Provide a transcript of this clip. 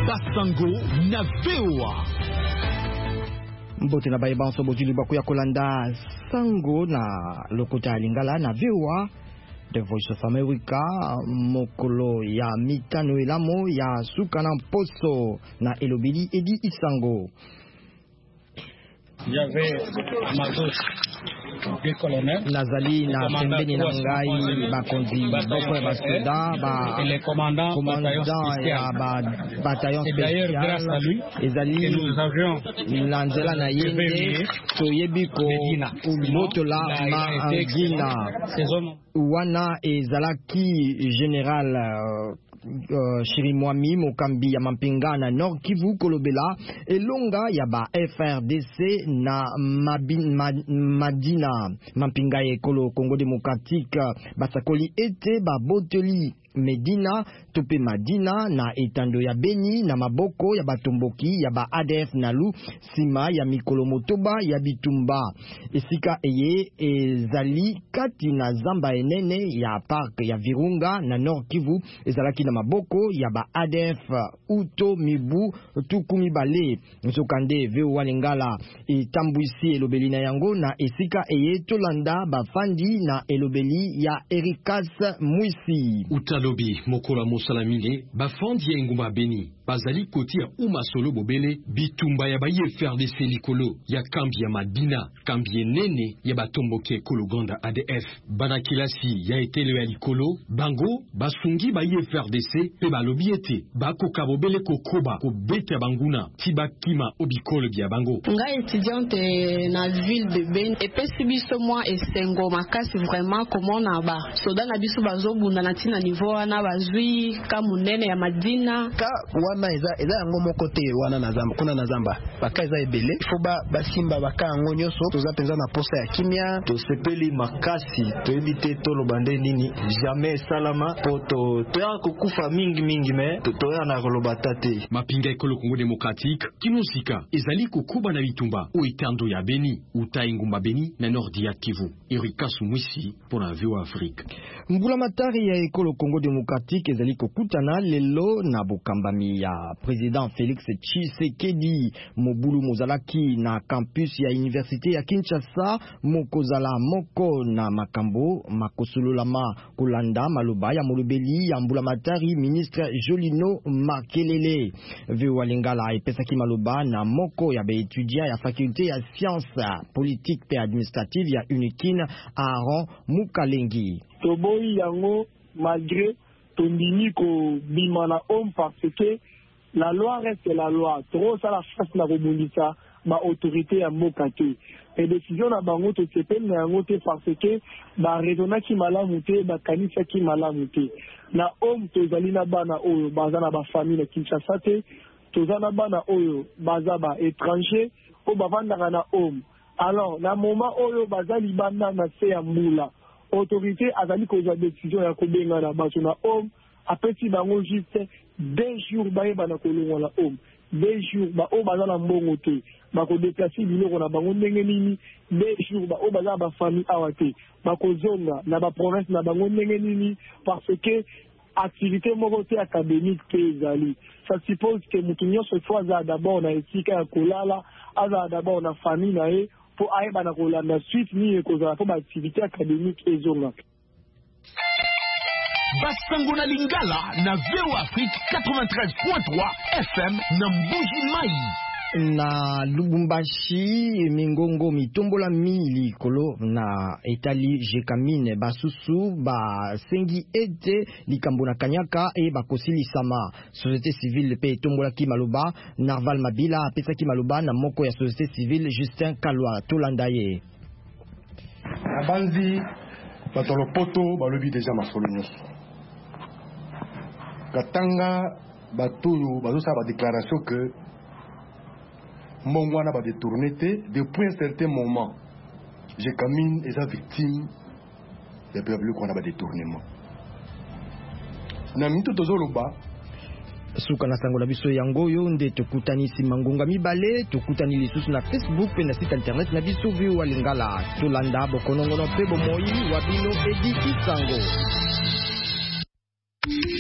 Basango na VOA. Mbote na baiba nso bojili baku ya kolanda sango na lokota lingala na VOA. The Voice of America mokolo ya mitano elamo ya sukana mposo na elobili edi isango. J'avais ma gauche des colonels. Nazali na pembeni na ngai bakonzi boko ya basoda ba les commandants ya bataillon spécial ezali na nzela na yende toyebi ko ulotola Madina wana ezalaki général Chirimwami mokambi ya mampinga na Nord Kivu kolobela elonga ya ba FRDC na Madina mampinga ya ekolo Congo démocratique basakoli ete ba boteli Medina tope Madina na etando ya Beni na maboko ya batomboki ya ba ADF nalu sima ya mikolo motoba ya bitumba esika eye ezali kati na zamba enene ya park ya Virunga na Nord Kivu ezalaki na maboko ya ba ADF uto mibu tukumi bale nsokande veo walengala etambwisi elobeli na yango na esika eye tolanda bafandi na elobeli ya Erikas Mwisi Utalobi mokola mosalamine bafandi ya engumba Beni bazali koti ya uma solo bobele bitumba ya baye FRDC likolo ya kambi ya Madina kambi enene ya batomboke ekolo Uganda ADF banakilasi ya etelo ya likolo bango basungi baye FRDC pe balobi ete bakoka bobele kokoba kobeta banguna tibakima obikolo bya bango. Nga étudiante na ville de Beni epesi biso mwa esengo makasi vraiment comment na ba soda na biso bazobunda na tina niveau wana bazwi kamunene ya Madina ka wana eza yango moko te wana na zamba kuna na zamba baka eza ebele foba basimba baka yango nyoso toza penza na posa ya kimia to sepeli makasi to ebite tolo bande nini jamais salama poto to ya kokufa mingi me to ya na koloba tate mapinga ekolo Congo démocratique kinosika ezali kokuba na bitumba o itando ya Beni utai ngumba Beni na Nordi ya Kivu. Erikas Mwisi pour la VOA Afrique. Mbula matari ya ekolo Congo démocratique ezali kokutana lelo na bokambami ya président Félix Tshisekedi mobulu mozalaki na campus ya université ya Kinshasa mokozala moko na makambo makosololama kolanda maloba ya molobeli ya mbula matari ministre Jolino Makelele VOA Lingala epesaki maloba na moko ya baetudia ya faculté ya sciences politique et administrative ya UNIKIN Aaron Mukalengi toboyi yango malgré tondini ko bimana homme parce que la loi reste la loi trop ça la face na kobundisa ba autorité ya mokate et décision na bango to sepel na yango te parce que ba raisonna ki malamu te ba kanisa ki malamu te na homme tozali na bana oyo baza na ba famille na Kinshasa te tozana bana oyo baza ba étranger o bavandaka na homme alors na moment oyo bazali bana na se ya mbula autorité azali kozwa décision ya kobenga na bato na homme apesi bango juste 2 jours bayeba na kolongwa na homme 2 jours ba o baza na mbongo te bakodeplace biloko na bango ndenge nini 2 jours ba o baza ba famille awa te bakozonga na ba province na bango ndenge nini parce que activité moko te académique te ezali ça suppose que mutu nyonso fois aza d'abord na esika ya kolala aza d'abord na famille na ye pour ayeba na kolanda suite ni ekozala po ba activité académique ezonga. Basango na Lingala na VOA Afrique 93.3 FM na Mbuji Mai. Na Lubumbashi mingongo mitombola mili kolo na etali jekamine basusu ba sengi ete likambo na kanyaka e bakosili sama société civile pe tombola ki maloba Narval Mabila apesa ki maloba na moko ya société civile Justin Kalwa tolandaye abanzi batolo poto balobi deja masolo nyoso katanga batuyo bazosa ba déclaration que Mongwana va détourner depuis un certain moment. J'ai camine et sa victime des peuples qu'on a détournement. Na mito tozoloba suka na sango na biso yango yo nde tokutanisi mangonga mibale tokutani lisusu na Facebook pe na site internet na biso VOA Lingala tolanda bokonongono pe bomoi wabino edi kisango.